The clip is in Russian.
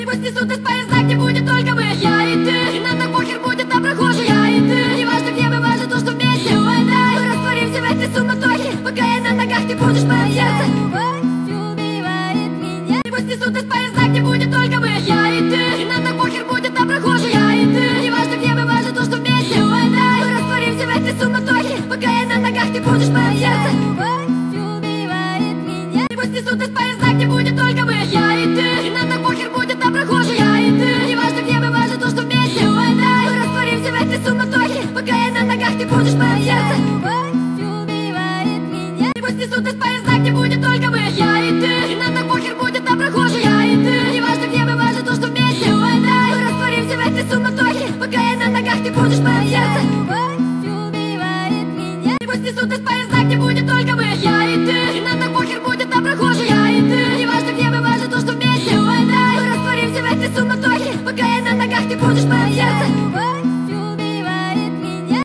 Пусть несут из поезда, где будет только мы, я и ты. И нам так похер будет на прохожих, я и ты. Не важно где мы, важно то, что вместе мы драйв. Мы растворимся в этой суматохе, пока я на ногах, ты будешь моим сердцем. Любовь убивает меня. Пусть несут из поезда, где будет только мы, я и ты. И нам так похер будет на прохожих, я и ты. Не важно где мы, важно то, что вместе мы драйв. Мы растворимся в этой суматохе, пока я на ногах, ты будешь моим сердцем. Любовь убивает меня. Пусть несут из поезда, где будет только мы, я и ты. И нам так похер будет на прохожих, я и ты. Не важно где мы, важно то, что вместе мы драйв. Мы растворимся в этой суматохе, пока я на ногах, ты будешь моим сердцем. Любовь убивает меня. Пусть несут из поезда, где будет только мы, я и ты. И нам так похер будет на прохожих, я и ты. Не важно где мы, важно то, что вместе мы драйв. Мы растворимся в этой суматохе, пока я на ногах, ты будешь моим сердцем. Любовь убивает меня. Пусть несут из поезда, где будет только мы, я и ты. И нам так похер будет на прохожих, я и ты. Не важно где мы, важно то, что вместе мы драйв. Мы растворимся в этой суматохе, пока я на ногах, ты будешь моим сердцем.